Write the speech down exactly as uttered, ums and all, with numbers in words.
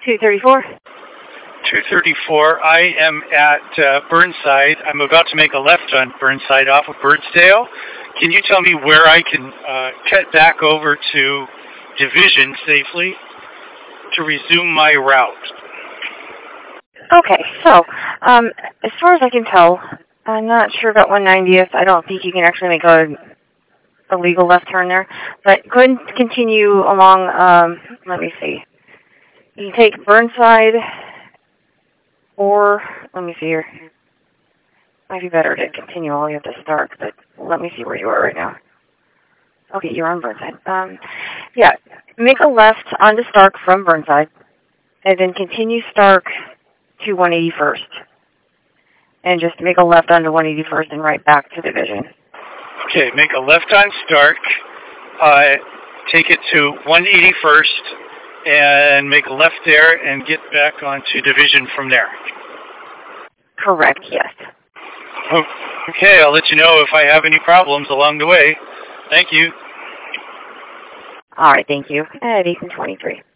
two thirty-four. two thirty-four. I am at uh, Burnside. I'm about to make a left on Burnside off of Birdsdale. Can you tell me where I can uh, cut back over to Division safely to resume my route? Okay, so um, as far as I can tell, I'm not sure about one ninetieth. I don't think you can actually make a, a legal left turn there. But go ahead and continue along, um, let me see. You can take Burnside, or, let me see here. Might be better to continue all the way up to Stark, but let me see where you are right now. Okay, you're on Burnside. Um, yeah, make a left onto Stark from Burnside, and then continue Stark to one eighty-first. And just make a left onto one eighty-first and right back to Division. Okay, make a left on Stark, uh, take it to one eighty-first, and make a left there and get back onto Division from there. Correct, yes. Okay, I'll let you know if I have any problems along the way. Thank you. All right, thank you. At Ethan twenty-three.